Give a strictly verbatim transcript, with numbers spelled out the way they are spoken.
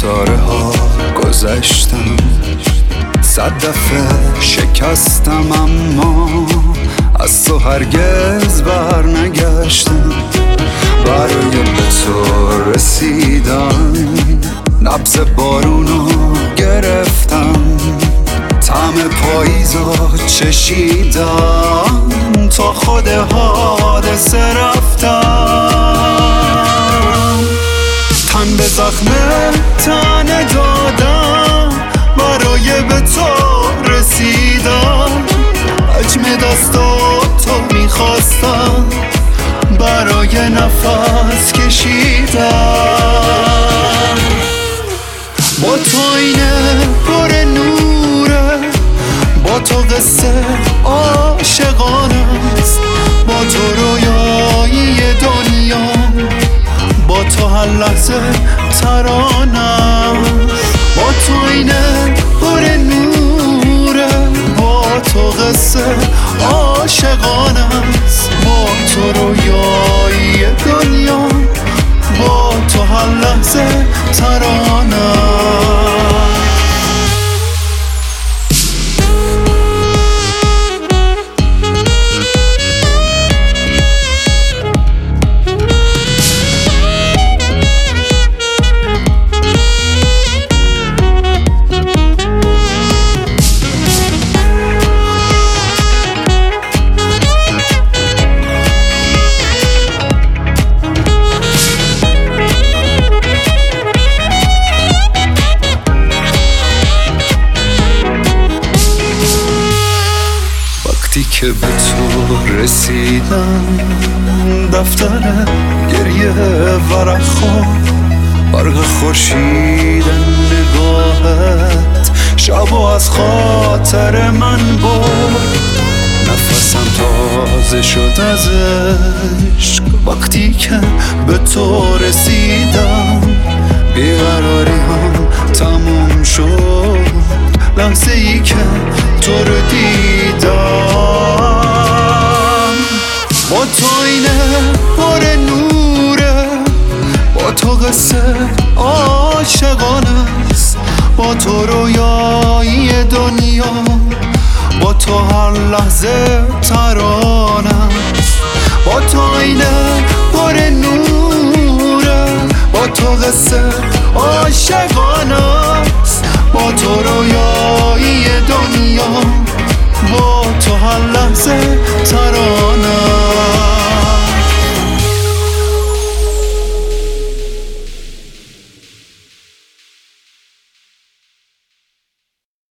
ستاره ها گذشتم، صد دفعه شکستم اما از تو هرگز بر نگشتم. برای به تو رسیدن نبض بارونو گرفتم، طعم پاییزو چشیدم، تا خود حادثه رفتم. تن به زخم تن دادم برای به تو رسیدم، حجم دستاتو میخواستم برای نفس کشیدم. با تو اینه پر نوره، با تو قصه عاشقانه است، با تو رویایی دنیا، با تو هر لحظه ترانه است. با تو اینه پر نوره، با تو قصه عاشقانه است، با تو رویایی دنیا، با تو هر لحظه ترانه است. وقتی که به تو رسیدم، دفتر گریه ورق‌ها، برق خورشید نگاهت شبو از خاطر من برد. نفسم تازه شد از عشق وقتی که به تو رسیدم، بیقراری هم تموم شد لحظه ای که تو رو دیدم. با تو اینه پر نوره، با تو قصه عاشقانه است، با تو رویایی دنیا، با تو هر لحظه ترانه است. با تو اینه پر نوره، با تو قصه